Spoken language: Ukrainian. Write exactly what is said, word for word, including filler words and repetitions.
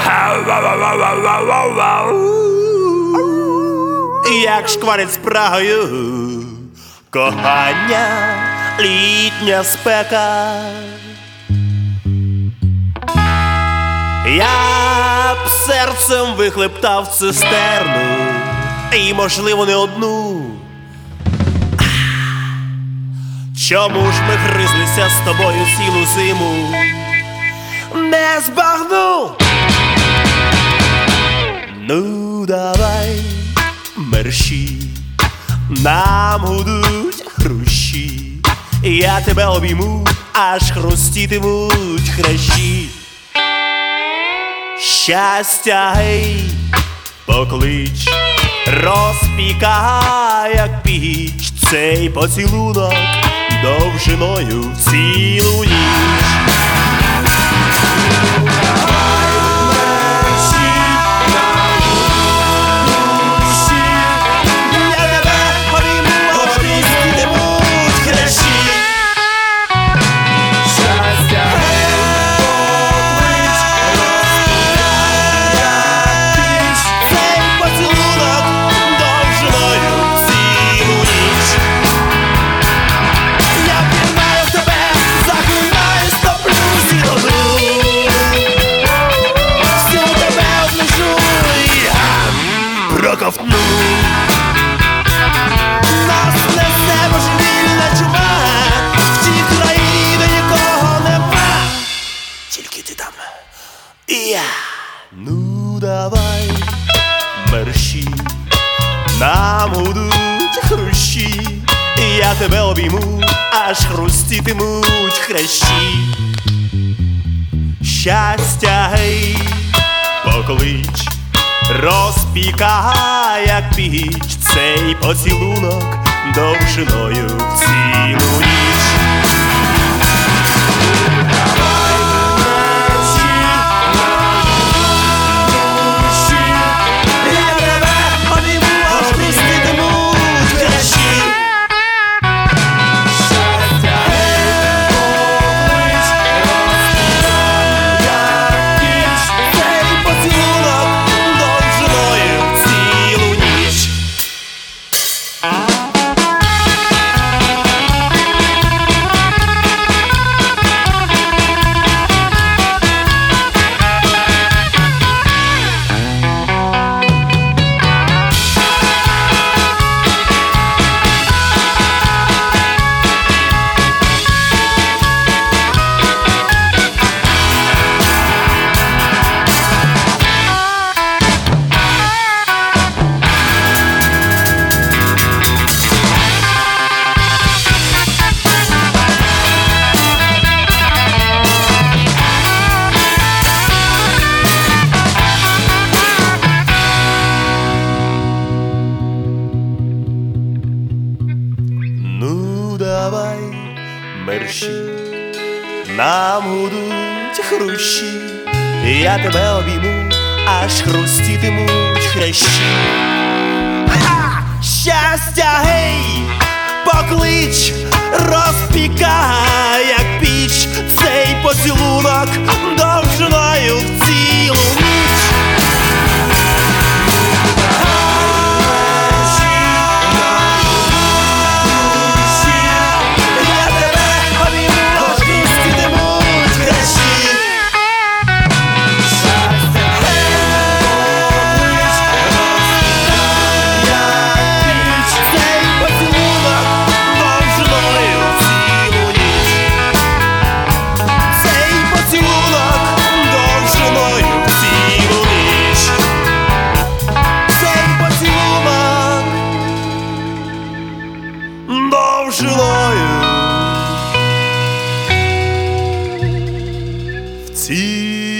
Як шкварить спрагою кохання, літня спека. Я б серцем вихлептав цистерну, і, можливо, не одну. Чому ж ми гризлися з тобою цілу зиму? Не збагну. Ну, давай, мерщі, нам гудуть хрущі, я тебе обійму, аж хрустітимуть хрящі. Щастя, гей, поклич, розпікай, як піч, цей поцілунок довжиною в цілу ніч. Проковтну. Нас несе божевільна чума, в тій країні нікого нема, тільки ти там і я. Ну давай, мерщі, нам гудуть хрущі, я тебе обійму, аж хрустітимуть хрящі. Щастя, гей, поклич, розпікай, як піч, цей поцілунок довжиною в цілу ніч. Давай, мерщі, нам гудуть хрущі, я тебе обійму, аж хрустітимуть хрящі. Щастя, гей, поклич, розпікай, як піч, цей поцілунок довжиною в цілу ніч. Довжиною в цілу